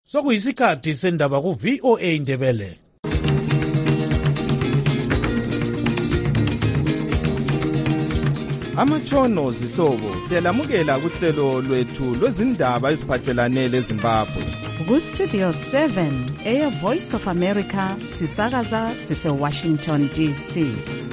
Sokuyisikhathi sendaba ku-VOA Indebele. Amatshono zihlobo siyalamukela kuhlelo lwethu lwezindaba eziphathelane leZimbabwe. Ku-Studio 7 Air Voice of America sisakaza sise-Washington DC.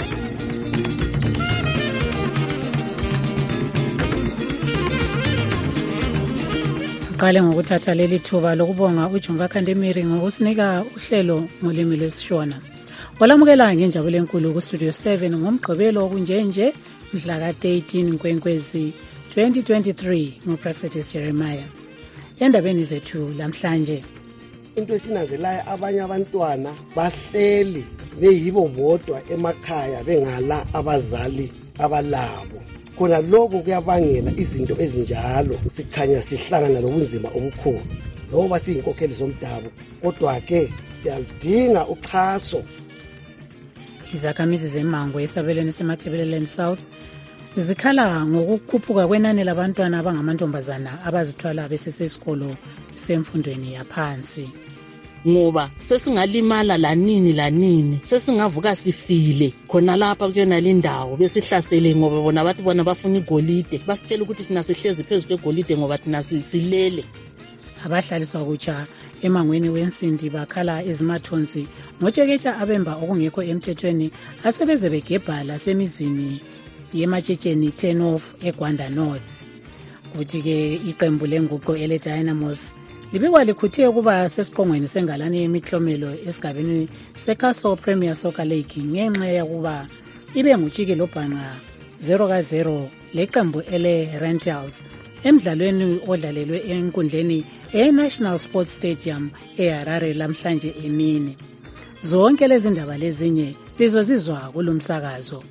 Qale ngokuthatha leli thuba lokubonga uJunga Khandemiri ngokusinika uhlelo ngolimi lwesiShona. Olamukela ngenjabulo enkulu ku-Studio 7 ngomgqibelo kunjenje mhla ka-13 Nkwenkwezi 2023 nguPraxedis Jeremiah. Endabeni zethu lamhlanje, into esinanzelayo abanye abantwana bahleli beyibo bodwa emakhaya bengala abazali abalabo. Khona lokho kuyabangela izinto ezinjalo, sikhanya sihlangana lobunzima obukhulu ngoba siyinkokheli zomdabu, kodwa ke siyalidinga uxhaso. Izakhamizi zeMangwe esabelweni seMathebeleleni South zikhala ngokukhuphuka kwenani labantwana abangamantombazana abazithwala besesesikolo semfundweni yaphansi. Ngoba sesingalimala lanini sesingavuka sifile khona lapha kuyona lindawo besihlasele ngoba bona bathi bona bafuna igolide, basitshela ukuthi thina sihlezi phezu kwegolide ngoba thina silele. Abahlaliswa kutsha emangweni wensindi bakhala ezimathonsi ngotsheketsha abemba okungekho emthethweni asebeze begebhala semizini yematshetshen 10 off eGwanda North. Kuthi-ke iqembu lenguqo ele-Dynamos libikwa likhuthe ukuba sesiqongweni sengalane yemihlomelo esigabeni seCastle Premier Soccer League ngenxa yokuba ibe ngutshike lobhanqa 0-0 leqembu ele-Rentals emdlalweni odlalelwe enkundleni e-National Sports Stadium eHarare lamhlanje emini. Zonke lezi ndaba lezinye lizozizwa kulomsakazo.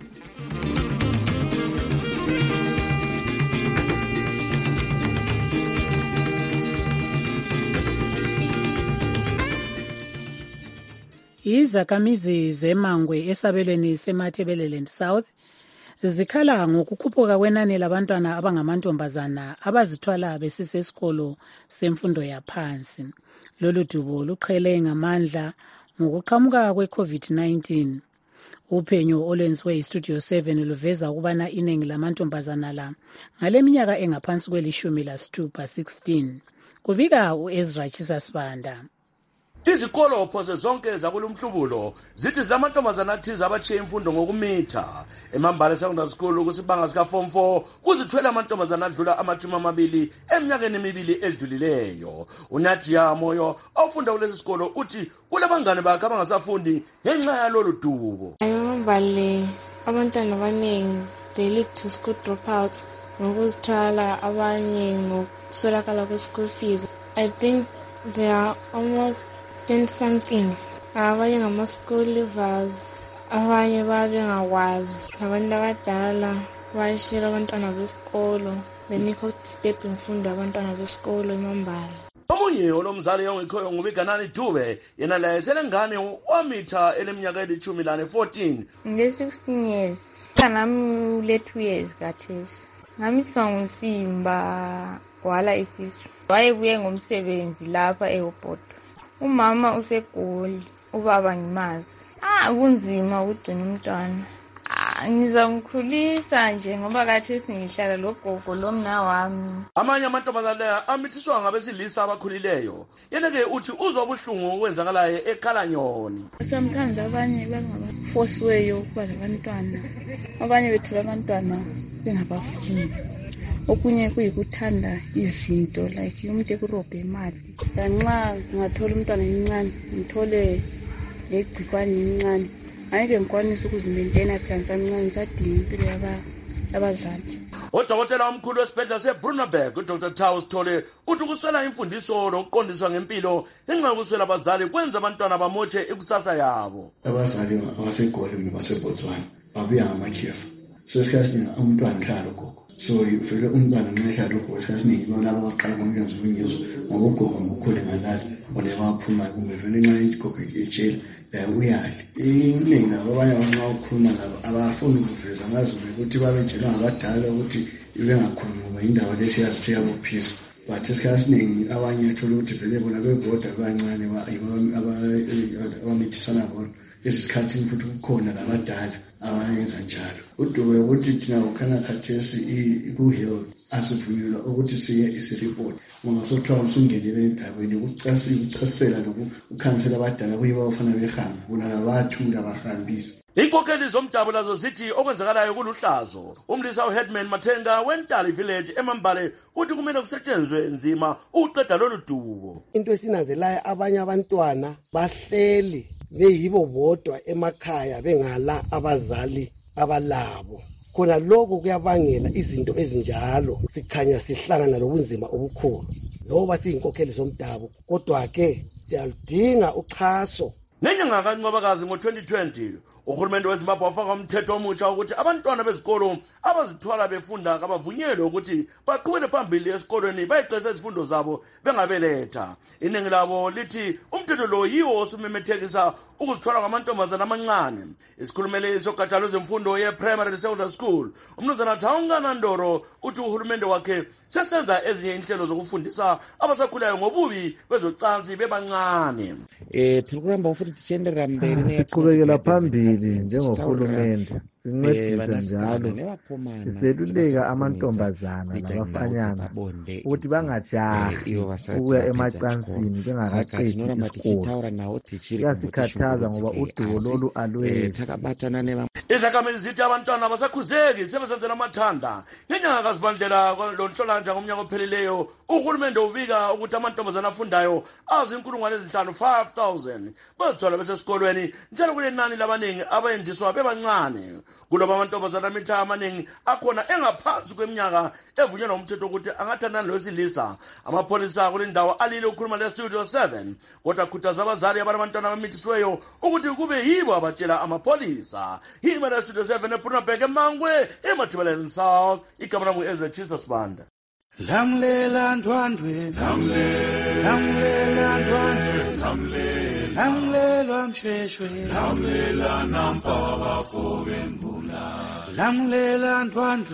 Izakhamizi zeMangwe esabelweni seMathebeleleni South zikhala ngokukhuphuka kwenani labantwana abangamantombazana abazithwala besisesikolo semfundo yaphansi. Lolu dubo luqhele ngamandla ngokuqhamuka kwe-COVID-19. Uphenyo olwenziwe iStudio 7 luveza ukubana iningi lamantombazana la ngaleminyaka engaphansi kweli-16. Kubika uEzra Chisasibanda. Izikolo phose zonke zakulumhlubulo zithi zamantombazana athize abatshiye imfundo ngokumitha. Emambala Secondary School kusibanga sika Form 4 kuzithwele amantombazana adlula ama-20 eminyakeni emibili edlulileyo. uNadia Moyo ofunda kulesi sikolo uthi kulabangane bakhe abangasafundi ngenxa yalolu dubo. Emambala abantwana abaningi they lead to school dropouts ngokuzithwala, abanye ngokuswelakala kwe-school fees. I think they are almost 10 something. Abanye ngama-school leavers, abanye babengakwazi, abantu abadala bayishela abantwana besikolo, benikho step imfundo abantwana besikolo emambala. Omunye olomzali ongekhoyo nguBiganani Dube yena laye selengane wamitha eleminyaka eli-14. Nge-16 years, kanami ule-2 years kathesi. Ngamithiswa nguSimba wala isisu. Wayebuye ngomsebenzi lapha eHobhodo. Umama useGoli, ubaba ngimazi. Kunzima ukugcina umntwana. Ngizamkhulisa nje ngoba kathesi ngihlala logogo lomna wami. Amanye amantombazana amithiswa ngabesilisa abakhulileyo. Yena-ke uthi uzwa ubuhlungu okwenzakalayo eKhalanyoni. Sometimes abanye bangabafosiweyo ukuba labantwana. Abanye bethola abantwana bengabafuni. Okunye kuyikuthanda izinto like umuntu ekurobhe imali. Nxa ngathola umntwana omncane ngithole legcikwane elincane, angeke ngikwanise ukuzimaintaina phela ngisamncane, ngisadinga impilo yabazali. Udokotela omkhulu wesibhedlela seBrunaberg uDr. Taus Thole uthi ukuswela imfundiso lokuqondiswa ngempilo ngenxa yokuswela abazali kwenza abantwana bamotshe ikusasa yabo. Abazali abaseGoli baseBotswana babuya ngamakhefu. So isikhathi umntwana nhlalo gogo. So ufike umntwana nxa ehlala ugogo isikhathi siningi laba abaqala ngomnyanzo wonyuzo ngoba ugogo ngokukhule ngalala bona baphuma kumbe vele nxa igogo ejele uyali. Iningi labo abanye nxa ukhuluma labo abafuni ukuveza ngazi ukuthi babejelwa ngabadala ukuthi bengakhulumi ngoba indawo lesiyazithu yabophisa but isikhathi esiningi abanye thola ukuthi vele bona bevota abancane abamithisana bona esikhathini futhi kukhona labadala abayenza njalo. Udube ukuthi thina ukhana khathesi ku-hill asivunyelwa ukuthi siye isi-report ngoba sokuthiwa usungenele endaweni ukuchasisela nokukhansela abadala kuyiba bafana behambe bona labathula abahambisi. Inkokheli zomdabu lazo zithi okwenzakalayo kuluhlazo. Umlisa uHeadman Mathenga weNtali Village eMambale uthi kumele kusetshenzwe nzima ukuqeda lolu dubo. Into esinanzelayo abanye abantwana bahleli beyibo bodwa emakhaya bengala abazali abalabo. Khona lokho kuyabangela izinto ezinjalo sikhanya sihlangana lobunzima obukhulu. Loba siyinkokheli zomdabu kodwa ke siyaludinga uxhaso. Ngenyanga kaNcwabakazi ngo-2020 uhulumende weZimbabwe wafaka umthetho omutsha ukuthi abantwana bezikolo abazithwala befunda kabavunyelwe ukuthi baqhubele phambili esikolweni bayiqese izifundo zabo bengabeletha. Iningi labo lithi umthetho lo yiwo osumemethekisa ukuzithwala kwamantombazana amancane. Isikhulumeli sogatsha lwezemfundo ye-primary secondary school umnumzana Thawungana Ndoro uthi uhulumende wakhe sesenza ezinye inhlelo zokufundisa abasakhulayo ngobubi bezocansi bebancane. Tirikuramba futhi tichienderera mberi siqhubekela phambili njengohulumende sincedise njalo siseluleka amantombazana labafanyana ukuthi bangajahi ukuya emacansini bengakaqedi isikolo. Kuyasikhathaza ngoba udubo lolu alwezi. Izakhamizi zithi abantwana basakhuzeki sebesenzela amathanda. Ngenyanga kaZibandlela lonhlolanja ngomnyaka ophelileyo uhulumende ubika ukuthi amantombazana afundayo azi5,000 5,000 bazithola besesikolweni njalo kunenani labaningi abayendiswa bebancane. Kuloba amantombazana amitha amaningi akhona engaphansi kweminyaka evunyelwa umthetho ukuthi angathandana lowesilisa. Amapholisa kule ndawo alile ukukhuluma leStudio 7 kodwa akhuthaza abazali abantwana abamithisiweyo ukuthi kube yibo abatshela amapholisa. Yimele leStudio 7 ePunabhek eMangwe eMathebeleni South. Igama lami ngu-Ezra Sibanda. Lamlela ndwandwe lamlela ndwandwe lamlela mshweshwe lamlela nampaka fobembula lamlela ndwandwe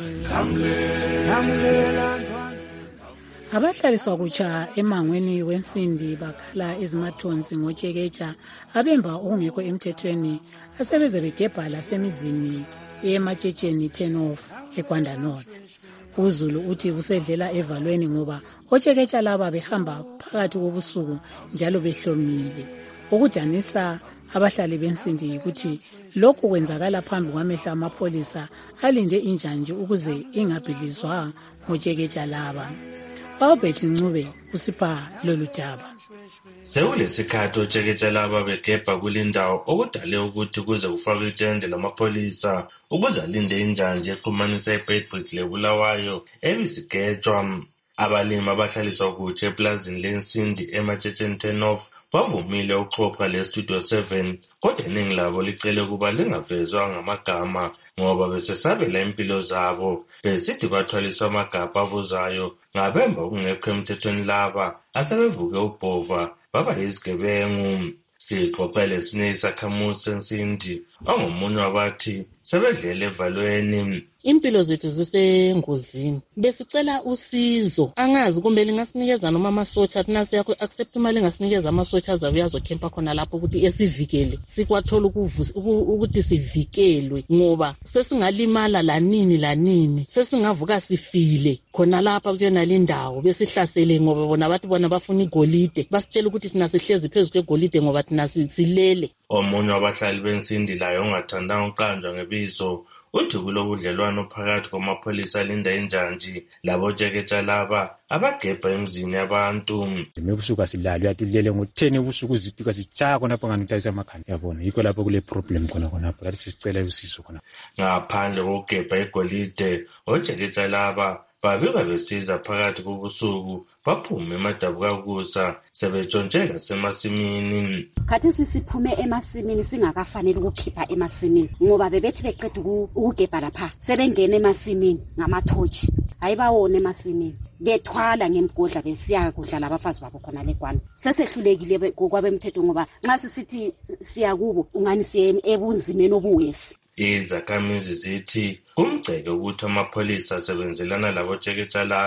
lamlela ndwandwe. Abahlaliswa kutsha emangweni wensindi bakhala izimathonsi ngotshekeja abemba okungekho emthethweni asebeze begebha lasemizini ematshetsheni 10 off eGwanda North. uZulu uthi usedlela evalweni ngoba otsheketsha laba behamba phakathi kobusuku njalo behlomile. Ukujanisa abahlali bensindi ukuthi lokhu kwenzakala phambi kwamehla amapholisa alinde injanje ukuze ingabhidlizwa ngotsheketsha laba. Albert Ncube usipha lolu daba. Sekulesikhathi otsheketsha laba begebha kulindawo okudale ukuthi kuze kufakwe itende lamapholisa ukuze alinde injanje exhumanisa iBedford leBulawayo ebisigejwa. Abalimi abahlaliswa kutshe eplazini lensindi ematshetsheni 10 off bavumile ukuxoxa leStudio 7 kodwa iningi labo licele kuba lingavezwa ngamagama ngoba besesabela impilo zabo. Besithi bathwaliswa amagabha avuzayo ngabemba okungekho emthethweni laba asebevuke ubhova baba yizigebengu. Sixoxele esinye isakhamuzi sensindi ongomunye wabathi sebedlele evalweni. Impilo zethu zisengozini. Besicela usizo. Angazi kumbe lingasinikeza noma amasotsha thina siyakho accept imali ngasinikeza amasotsha azabe yazokhempa khona lapho ukuthi esivikele. Sikwathola ukuthi sivikelwe ngoba sesingalimala lanini sesingavuka sifile khona lapha kuyona lindawo besihlasele ngoba bona bathi bona bafuna igolide. Basitshela ukuthi thina sihlezi phezulu kwegolide ngoba thina silele. Omunye wabahlali bensindi layo ongathandanga uqanjwa ngebizo uthi kulobudlelwano phakathi kwamapholisa alinda injanji labo tsheketsha laba abagebha emzini yabantu. Ebusuku asilali uyatulele ngo-10 ebusuku zifika sitshaya khonapho ngani utayisa amakhanda yabona yikho lapho kule problem khonapho kanti sisicela usizo khona. Ngaphandle kokugebha igolide otsheketsha laba babika besiza phakathi kobusuku baphume emadabukakusa sebetshontshela semasimini. Khathi sisiphume emasimini singakafanele ukukhipha emasimini ngoba bebethi beqeda ukugebha lapha sebengena emasimini ngamathochi ayibawona emasimini bethwala ngemgodla besiya kudla labafazi babo khona leGwanda. Sesehlulekile ngokwabemthetho ngoba nxa sisithi siya kubo ungani siye ebunzimeni obuwesi. Izakhamizi zithi kumgceke ukuthi amapholisa asebenzelana labo tsheketsha laba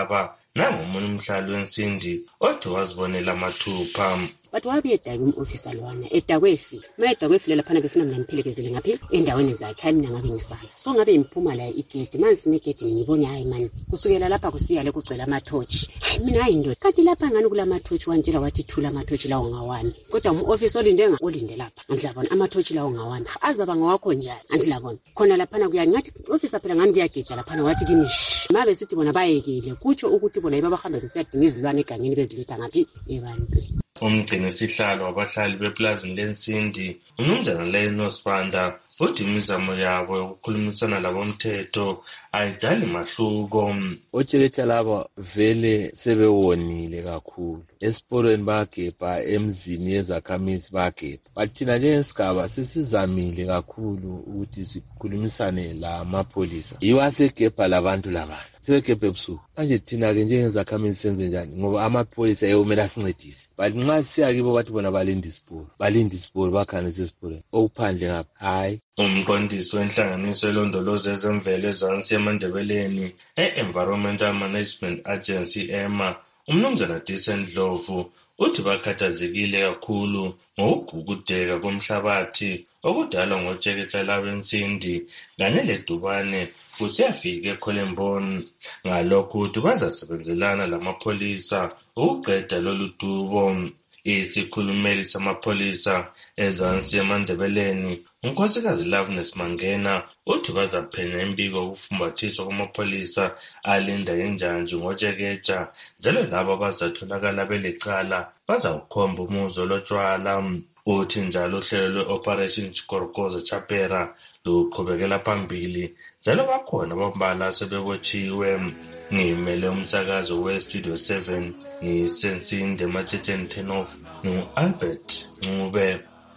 nangomunye umhlali wensimbi othi wazibonela amathupha. But wabe edakwe umofisa lwana edakwe efile mayedakwe efile laphana befuna mina ngiphelekezele ngaphi endaweni zakhe hayi mina ngabe ngisala so ngabe ngiphuma la igedi manzi negedi ngibone hayi mani kusukela lapha kusiya le kugcwele amathochi mina hayi ndoda kanti lapha ngani kula mathochi wanjela wathi thula amathochi lawo ngawani kodwa umofisa olinde lapha andilabona amathochi lawo ngawani azaba ngawakho njani andilabona khona laphana kuyangathi ofisa phela ngani kuyageja laphana wathi kimi mabe sithi bona bayekile kutsho ukuthi bona ibabahamba besiyadinga izilwane egangeni beziletha ngaphi ebantwini. Umgcinisihlalo wabahlali beplazini leNsindi uMnumzana Leno Sibanda uthi imizamo yabo yokukhulumisana labomthetho ayidali mahluko. Otsheketsha laba vele sebewonile kakhulu esiporweni bagebha emzini yezakhamizi bagebha bathina njengesigaba sesizamile kakhulu ukuthi sikhulumisane la mapolisa yiwo asegebha labantu labana sebegebhe ebusuku manje thina-ke njengezakhamizi senze njani ngoba amapolisa eyomele asincedise but nxa siya kibo bathi bona balinde isiporo bakhanise esiporweni okuphandle ngapha hayi. Umqondisi wenhlanganiso elondoloza ezemvelo ezansi eMandebeleni e-Environmental Management Agency EMA uMnumzana Decent Ndlovu uthi bakhathazekile kakhulu ngokugugudeka komhlabathi okudalwa ngotsheketsha labeNsindi kanye ledubane kusiyafika eKholemboni ngalokho uthi bazasebenzelana lamapholisa ukuqeda lolu dubo. Isikhulumeli samapholisa ezansi eMandebeleni uNkosikazi Loveness Mangena uthi bazaphenya imbiko yokufumbathiswa kwamapholisa alinda injanji ngotsheketsha njalo labo bazatholakala belecala bazawukhomba umuzo lotshwala. Uthi njalo uhlelo lwe-Operation Chikorokoza Chapera luqhubekela phambili njalo bakhona abambala sebebotshiwe. Ngimele umsakazo we-Studio 7 ngiSensinde Matshetsheni 10 off ngu-Albert Ncube.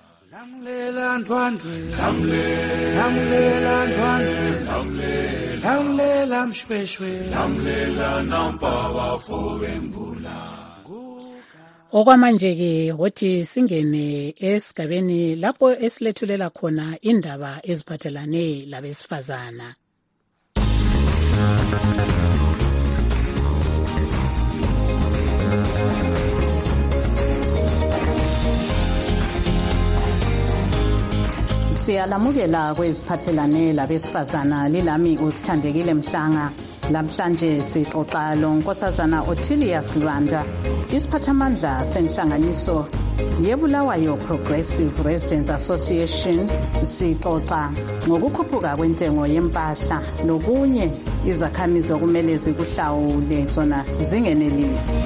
Lamlela ndwandwe lamlela ndwandwe lamlela mshweshwe lamlela nampa bafo bembula. Okwamanje-ke wothi singene esigabeni lapho esilethulela khona indaba eziphathelane labesifazana. Siyalamukela kweziphathelane labesifazana lilami uSithandekile Mhlanga. Namhlanje sixoxa loNkosazana Ottilia Sibanda, isiphathamandla senhlanganiso yeBulawayo Progressive Residents Association. Sixoxa ngokukhuphuka kwentengo yempahla lokunye izakhamizi okumele zikuhlawule zona zingenelisi.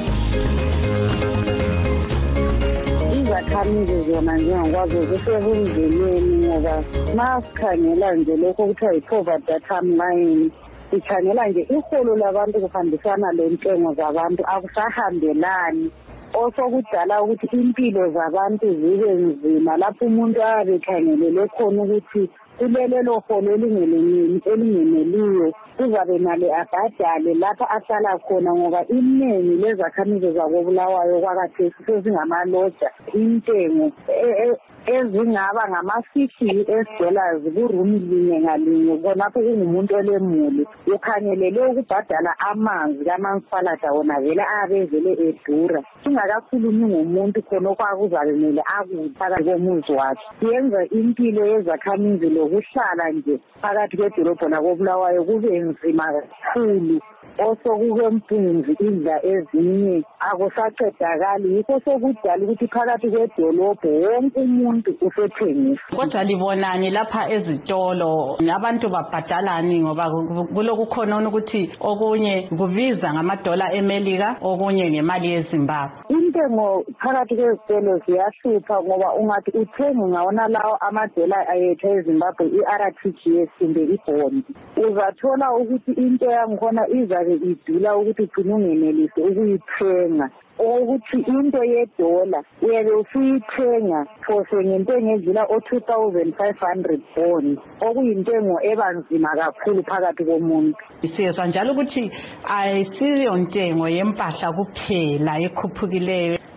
Izakhamizi zona ngiyakwazi ukuthi ekundleleni ngoba masikhangela nje lokho kuthiwa yi-poverty timeline sikhangela nje iholo labantu kuhambisana lentengo zabantu akusahambelani osokudala ukuthi impilo zabantu zibe nzima lapho umuntu abekhangelele khona ukuthi kulelo holo elingeneliyo kuzabe mali abhadale lapha ahlala khona ngoba iningi lezakhamizi zakoBulawayo kwakathesi sezingamaloja intengo ezingaba ngama-$50 kurumi linye ngalinye khonapho kungumuntu olemuli ukhangelele ukubhadala amanzi kaMansipalata wona vele abevele edura singakakhulumi ngomuntu khona okwakuzabe mele akudla phakathi komuzi wakhe yenza impilo yezakhamizi lokuhlala nje phakathi kwedolobho lakoBulawayo kube nzima kakhulu osokukempunzi indla ezinye akusaqedakali yikho sokudala ukuthi phakathi kwedolobho wonke umuntu usethengisa. Kodwa libonani lapha ezitolo abantu babhadalani ngoba kulokukhona ukuthi okunye kubiza ngamadola eMelika okunye ngemali yeZimbabwe. Intengo phakathi kwezitolo ziyahlupha ngoba ungathi uthenga ngawona lawo amadola ayethu eZimbabwe i-RTGS kumbe ibhondi uzathola ukuthi into yangikhona izabe idula ukuthi ugcine ungenelisi ukuyithenga ukuthi into yedola uyabe usuyithenga phose ngentengo edlula o-2,500 bond okuyintengo ebanzima kakhulu phakathi komuntu. Siyezwa njalo ukuthi ayisiyo ntengo yempahla kuphela ekhuphukileyo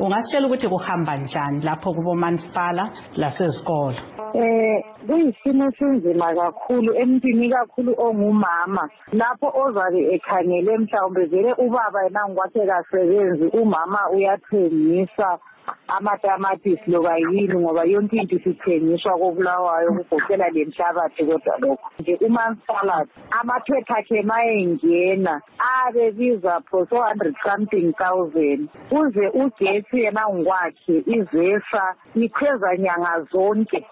ungasitshela ukuthi kuhamba njani lapho kubomasipala lasezikolo? Kuyisimo esinzima kakhulu emntwini kakhulu ongumama lapho ozabe ekhangele mhlawumbe vele ubaba yena ngokwakhe kasebenzi, umama uyathengisa amatamatisi loba yini ngoba yonke into isithengiswa koBulawayo kugoqela lenhlabathi. Kodwa lokho nje umasipala amaphepha akhe mayengena abebiza for 400,000 kuze ugetsi yena ngokwakhe izesa ikhweza nyanga zonke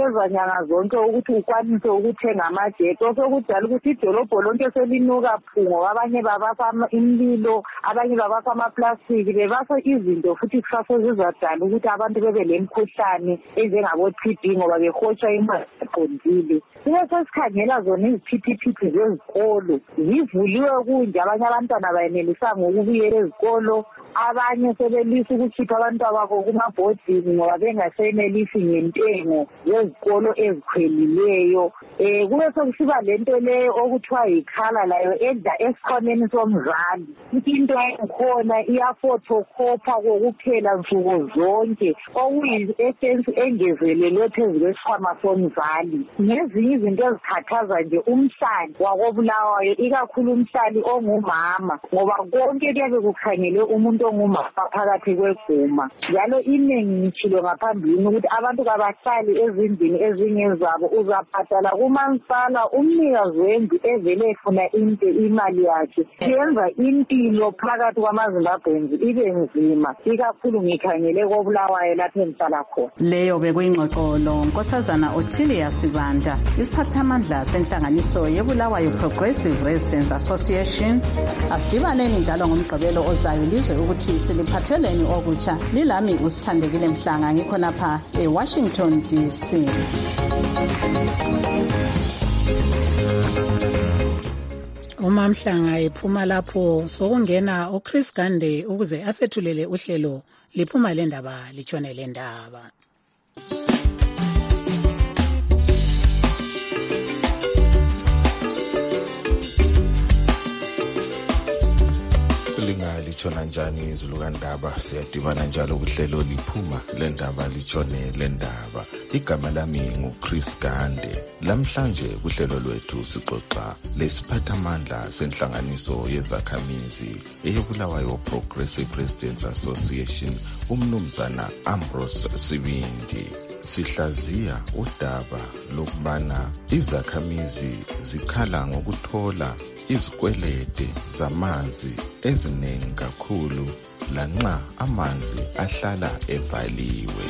ukuthi ukwanise ukuthenga amajethi. Okudala ukuthi idolobho lonke selinuka phungo, abanye babasa imlilo, abanye babasa amaplastiki, bebasa izinto futhi kusasa zizadala ukuthi abantu bebe lemkhuhlane enjengabo-TB ngoba behotsha imali eqondile. Kube sesikhangela zona iziphithi zezikolo zivuliwe kunje, abanye abantwana bayenelisanga ukubuyela ezikolo, abanye sebelisa ukukhipha abantwana babo kumabhodini ngoba bengasenelisi ngentengo yezikolo ezikhwelileyo. Kube sekusiba lento leyo okuthiwa yikhala layo edla esikhoneni somzali. Into engikhona iyafotokhopha kokuphela nsuku zonke okuyi-essence engezelelwe phezu kwesikhwama somzali. Ngezinye izinto ezikhathaza nje umhlali wakoBulawayo, ikakhulu umhlali ongumama ngoba konke kuyabe kukhangele umuntu ongumama phakathi kweguma. Njalo iningi ngitshilo ngaphambili ukuthi abantu kabahlali ezindlini ezingezabo, uzabhadala kumasipala umnikazi wendlu evele efuna imali yakhe. Yenza impilo phakathi kwamaZimbabwenzi ibe nzima, ikakhulu ngikhangele koBulawayo lapho engihlala khona. Leyo bekuyingxoxo Nkosazana Ottilia Sibanda, isiphathamandla senhlanganiso yeBulawayo Progressive Residents Association. Asidibaneni njalo ngomgqibelo ozayo lizwe ukuthi siliphatheleni okutsha. Lilami uSithandekile Mhlanga, ngikho lapha eWashington DC. Uma Mhlanga ephuma lapho sokungena uChris Gande ukuze asethulele uhlelo liphuma lendaba litshone lendaba. Litshona njani izulu kandaba, siyadibana njalo kuhlelo liphuma lendaba litshone lendaba. Igama lami nguChris Gande. Lamhlanje kuhlelo lwethu sixoxa lesiphathamandla senhlanganiso yezakhamizi eyoBulawayo Progressive Residents Association, umnumzana Ambrose Sibindi. Sihlaziya udaba lokubana izakhamizi zikhala ngokuthola izikwelede zamanzi eziningi kakhulu lanxa amanzi ahlala evaliwe.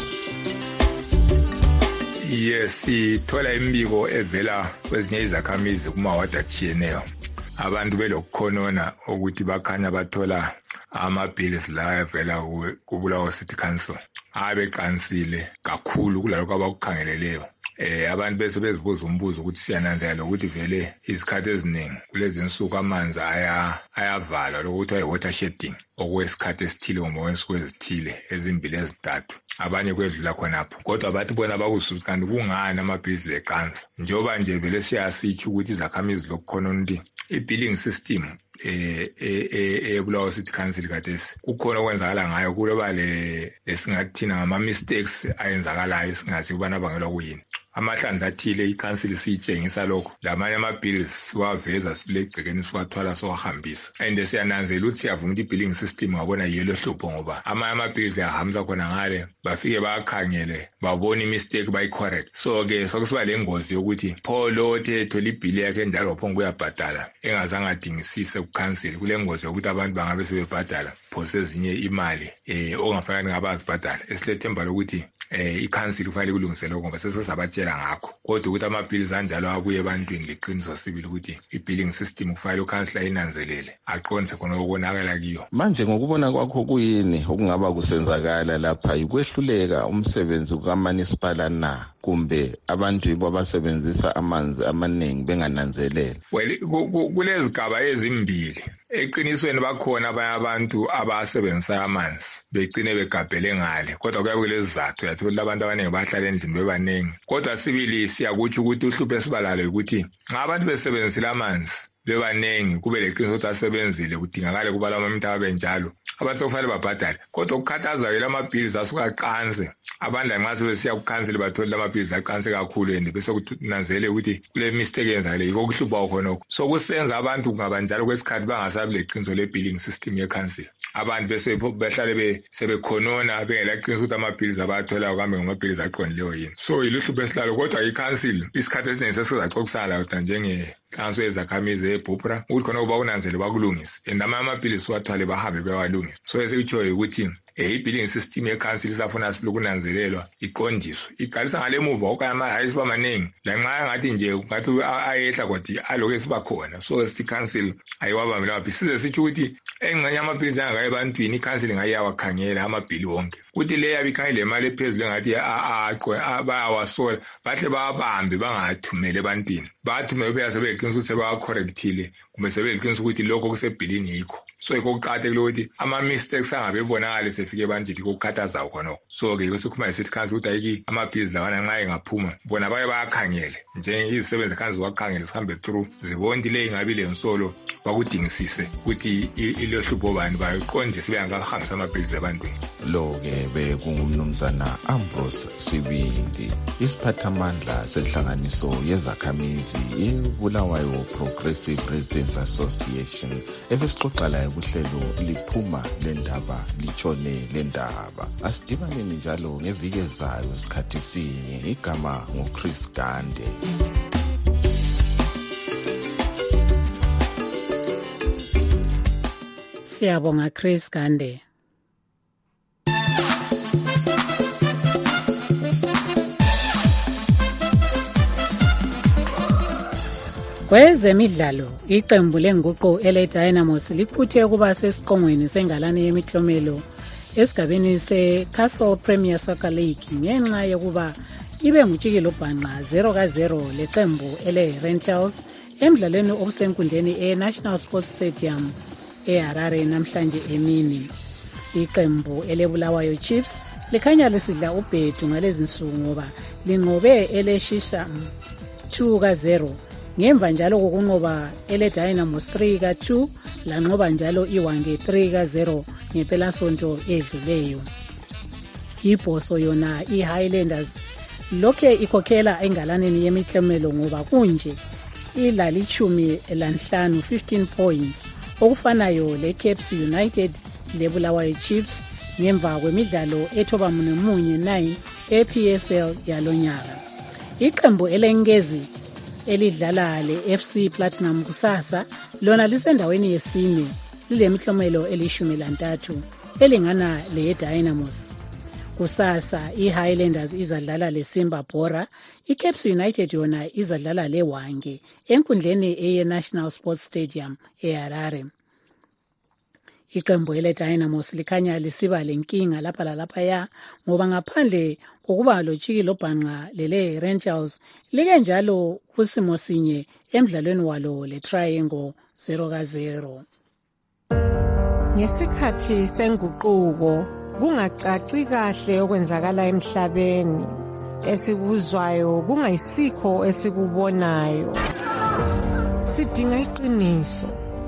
Yes, sithola imibiko evela kwezinye izakhamizi kumawadi atshiyeneyo. Abantu belokukhonona ukuthi bakhanya bathola ama-bills la evela kuBulawayo City Council abeqansile kakhulu kulalokho abakukhangeleleyo. Abantu bese bezibuza umbuzo ukuthi siyananzela ukuthi vele izikhathi eziningi kulezi insuku amanzi ayavalwa lokuthi ayi-water shedding okwesikhathi esithile ngoba wensuku ezithile ezimbili ezintathu, abanye kwedlula khonapho. Kodwa bathi bona bakususa kanti kungani amabhizi beqansa njengoba nje vele siyasitsho ukuthi izakhamizi lokukhona ukuthi i-billing system eBulawayo City Council khathesi kukhona okwenzakala ngayo kuloba lesingathi thina ngama-mistakes ayenzakalayo singathi kubana abangelwa kuyini. Amahlandla athile i-council siyitshengisa lokho, lamanye ama-bills siwaveza silegcekeni siwathwala siwahambisa. And siyananzela ukuthi siyavuma ukuthi i-billing system ngabona yelo hlupho ngoba amanye ama-bills ayahambisa khona ngale bafike bayakhangele babona i-mistake bayi-correct. So-ke sokusiba le ngozi yokuthi pho lo othe ethola ibhili yakhe njalo phonge uyabhadala engazange adingisise ku-council, kule ngozi yokuthi abantu bangabe sebebhadala phose ezinye imali ongafanele ngabazibhadala. Esilethemba lokuthi i-council kufanele kulungisele ngoba sesabatshela ngakho. Kodwa ukuthi ama-bills anjalo abuye ebantwini liqiniso sibili ukuthi i-billing system kufanele uCouncilor inanzelele aqonise khona okonakala kiyo. Manje ngokubona kwakho kuyini okungaba kusenzakala lapha? Ikwehluleka umsebenzi kaManisipala na kumbe abantu yibo abasebenzisa amanzi amaningi bengananzelele? Well, kulezigaba ezimbili. Eqinisweni bakhona abanye abantu abasebenzisa amanzi begcine begabhele ngale, kodwa kuyabe kulezizathu yathola abantu abaningi bahlala endlini bebaningi. Kodwa sibili siyakutsho ukuthi uhlupho esibalalo ukuthi ngabantu besebenzisile amanzi bebanengi kube leqiniso ukuthi asebenzile kudingakale kuba lamamitha abenjalo abantu kufanele babhadale kodwa ukukhathazayo lama-bills asuka aqanse abantu nxa sebesiya kukhansela bathole lama-bills aqanse kakhulu and bese kunanzele ukuthi kule mistake yenzakale yiko kuhlupha khonokho so kusenza abantu kungaba njalo kwesikhathi bangasabi leqiniso le-billing system yekhansela abantu bese behlale sebekhonona bengela qiniso ukuthi ama-bills abatholayo kambe ngama-bills aqondileyo yini so iluhlupho esilalo kodwa ikhansela isikhathi esiningi sesizaxoxisana layo kanso ezakhamizi eBhupra ukuthi khona kuba kunanzele bakulungise and ama-bills wathwale bahambe bewalungise so esikutshoyo ukuthi i-billing system yekhansila isafuna silokunanzelelwa iqondiswe iqalisa ngale muva okama-hayisi bamaningi lanxa engathi nje ngathi ayehla kodwa aloku esibakhona so sithi ikhansila ayiwabambe lamabhili size sitsho ukuthi engxenye amabhili angakayo ebantwini ikhansila ingayiyawakhangela amabhili wonke kuthi le yabe ikhangele imali ephezulu engathi bayawasola bahle bawabambe bangathumeli ebantwini bathumele beya sebeleqinisa ukuthi sebawacorrectile kumbe sebeleqinisa ukuthi lokho kusebhilini yikho so yikho kuqakathekile ukuthi ama-mistakes angabe ebonakale sefike ebantwini yikho kukhathazayo khonokho so-ke yikho sikhuluma nge-city council ukuthi ayiki amabhizi lawana nxa engaphuma bona baye bayakhangele njengezisebenzi ekhansi ziwakhangele zihambe through zibone ukuthi le ingabi lensolo bakudingisise ukuthi ilohlupho bani bayiqondise bengakahambisa amabhizi ebantwini lo-ke bekungumnumzana Ambrose Sibindi isiphathamandla senhlanganiso yezakhamizi iBulawayo Progressive Residents Association ebesixoxa layo kuhlelo liphuma lendaba litshone lendaba asidibaneni njalo ngeviki ezayo sikhathi sinye igama nguChris Gande. Siyabonga Chris Gande. Kwezemidlalo iqembu lenguqu ele Dynamos liphuthe ukuba sesiqongweni sengalane yemiklomelo esigabeni seCastle Premier Soccer League ngenxa yokuba ibe ngutshikilo bhanqa 0-0 leqembu ele Rangers emidlalweni okusenkundleni eNational Sports Stadium eHarare namhlanje emini. Iqembu eleBulawayo Chiefs likhanya lisidla ubhedu ngalezinsuku ngoba linqobe ele Shisham 2-0 ngemva njalo kokunqoba ele Dynamos 3-2 lanqoba njalo iWange 3-0 ngepelasonto edluleyo. Ibhoso yona iHighlanders lokhe ikhokhela engalaneni yemiklomelo ngoba kunje ilalichumi lanhlanu 15 points okufanayo leCapes United leBulawayo Chiefs ngemva kwemidlalo ethoba munye 9 ePSL yalonyaka. Iqembu elengezi elidlala leFC Platinum kusasa lona lisendaweni yesine lilemiklomelo eli13 elingana leDynamos. Kusasa iHighlanders izadlala leSimba Bora, iCapes United yona izadlala leWange enkundleni eyeNational Sports Stadium eHarare. Iqembu leDynamos likhanya lisiba lenkinga lapha lalaphaya ngoba ngaphandle kokuba lojikilo bhanqa lele Rangers like njalo kusimo sinye emidlalweni walo leTriangle 0-0. Ngesikhathi senguquko kungacaci kahle okwenzakala emhlabeni esikuzwayo kungayisikho esikubonayo sidinga iqiniso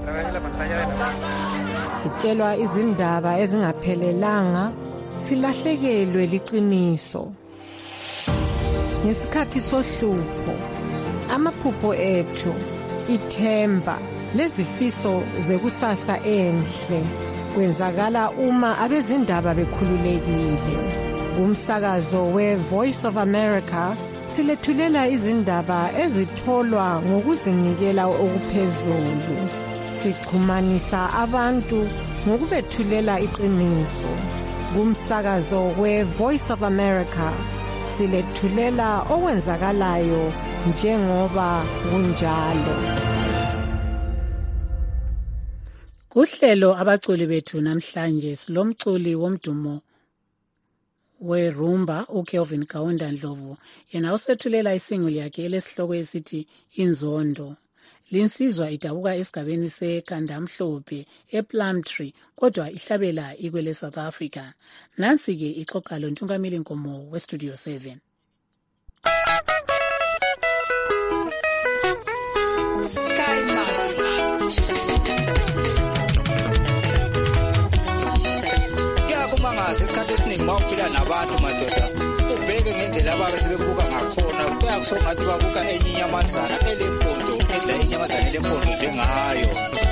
sitshelwa izindaba ezingaphelelanga silahlekelwe liqiniso ngesikhathi sohlupho amaphupho ethu ithemba lezifiso zekusasa enhle kwenzakala uma abezindaba bekhululekile. Kumsakazo we-Voice of America silethulela izindaba ezitholwa ngokuzinikela okuphezulu. Sixhumanisa abantu ngokubethulela iqiniso. Kumsakazo we-Voice of America silethulela okwenzakalayo njengoba kunjalo. Kuhlelo abaculi bethu namhlanje silomculi womdumo weRumba uKelvin Kaunda Ndlovu yena usethulela isinguli yakhe elesihloko esithi Inzondo. Linsizwa idabuka esigabeni seKandamhlophe ePlumtree kodwa ihlabela ikwele South Africa. Nansi ke ixoxa lo Ntungamili Nkomo weStudio 7. Sky esiningi bawuphila nabantu madoda ubheke ngendlela ababe sebebuka ngakhona kuyakusengathi babuka enye inyamazana elempondo edla inyamazana elempondo njengayo.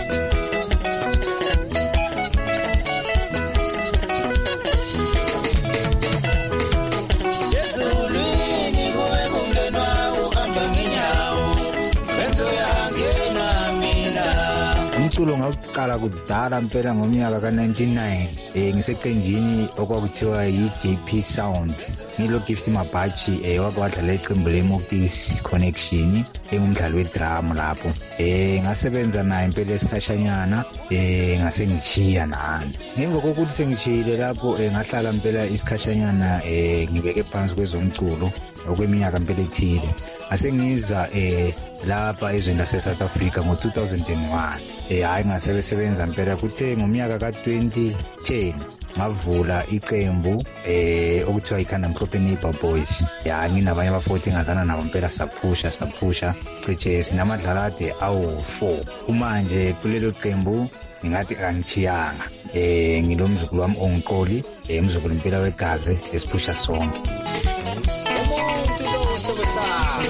Umculo ngawuqala kudala mpela ngomnyaka ka-99 ngiseqenjini okwakuthiwa yi-JP Sounds ngilo Gift Mabachi wake wadlala iqembu le-Moktis Connection engumdlali we-drum lapho ngasebenza naye impela esikhashanyana ngase ngichiya nani. Ngemva kokuthi sengishiyile lapho ngahlala mpela isikhashanyana ngibeke phansi kwezomculo okweminyaka mpela ethile. Asengiza lapha ezweni lase-South Africa ngo-2001 hayi ngasebenza mpela kuthe ngomnyaka ka-2010 ngavula iqembu okuthiwa ikhanda mhlophe Neighbor Boys nginabanye abafowethu engazana nabo mpela saphusha cishe sinamadlalade awu-4 kumanje kulelo qembu ngingathi kangichiyanga ngilo mzukulu wami ongiqoli umzukulu mpela wegazi esiphusha sonke. Umuntu lo uhlobesana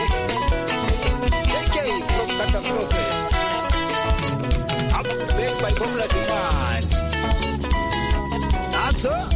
Formula Demand. That's all.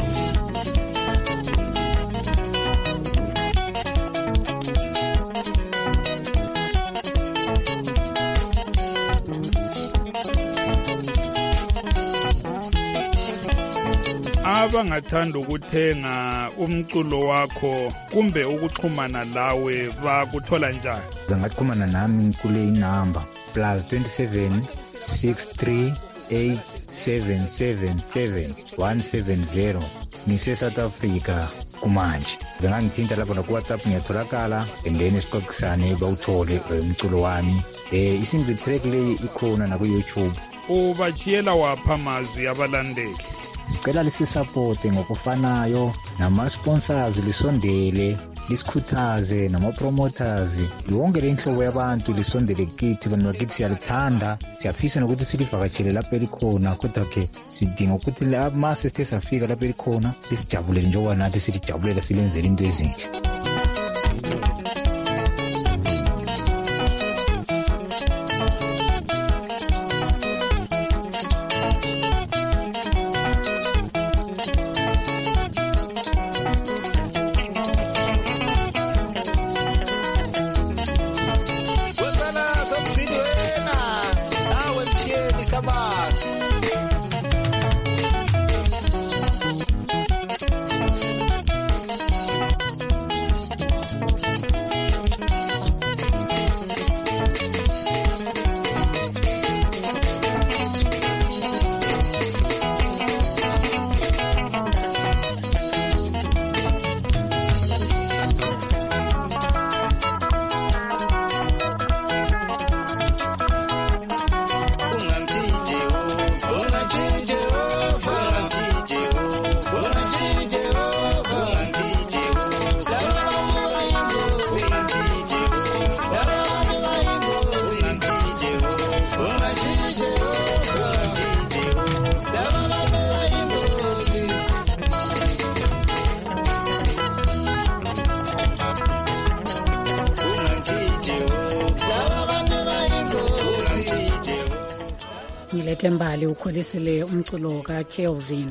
Abangathanda ukuthenga umculo wakho kumbe ukuxhumana lawe bakuthola njani? Bangaxhumana nami kule inamba +27 63 8777 ngise South Africa kumanje. Bengangithinta lapho na WhatsApp ngiyatholakala and then sixoxisane bawuthole umculo wami. Isingle track le ikhona na ku YouTube. Ubachiyela wapha amazwi abalandeli. Sicela lisisupport ngokufanayo nama-sponsors lisondele lisikhuthaze nama-promoters yonke le nhlobo yabantu lisondele kithi abantu bakithi siyalithanda siyafisa nokuthi silivakatshele lapho elikhona kodwa-ke sidinga ukuthi ma sesithe safika lapho elikhona lisijabulele njengoba nathi silijabulela silenzele into ezinhle. Ngilethembali ukholisile umculo kaKelvin.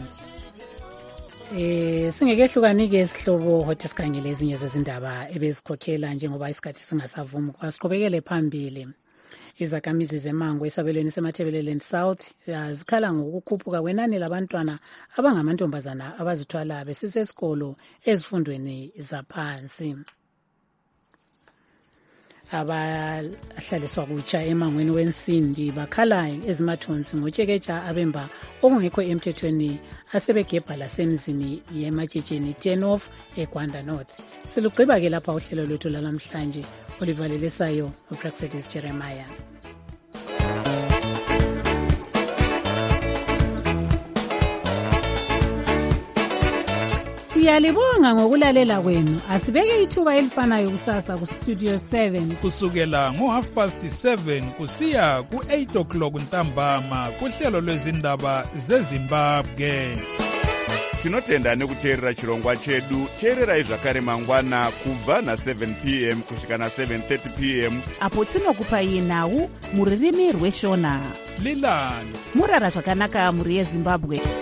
Singekehlukanike isihlobo hothi sikhangele ezinye zezindaba ebesikhokhela njengoba isikhathi singasavumi kwasiqhubekele phambili. Izakhamizi zeMango esabelweni seMathebeleland South zikhala ngokukhuphuka kwenani labantwana abangamantombazana abazithwala besisesikolo ezifundweni zaphansi. Abahlaliswa kutsha emangweni wensindi bakhala ezimathonsi ngotshekeja abemba okungekho emthethweni asebegebha lasemzini yematshitsheni 10 off eGwanda North. Silugqiba ke lapha uhlelo lwethu lalamhlanje olivalelesayo uPraxedis Jeremiah. Siyalibonga ngokulalela kwenu. Asibeke ithuba elifanayo kusasa ku Studio 7 kusukela ngo7:30 kusiya ku8 o'clock ntambama kuhlelo lwezindaba zeZimbabwe. tinotenda nekuteerera chirongwa chedu. teererai zvakare mangwana kubva na7 p.m. kusvika na7:30 p.m. apo tinokupai nhau mururimi rweshona. Lilani murara zvakanaka muri yeZimbabwe.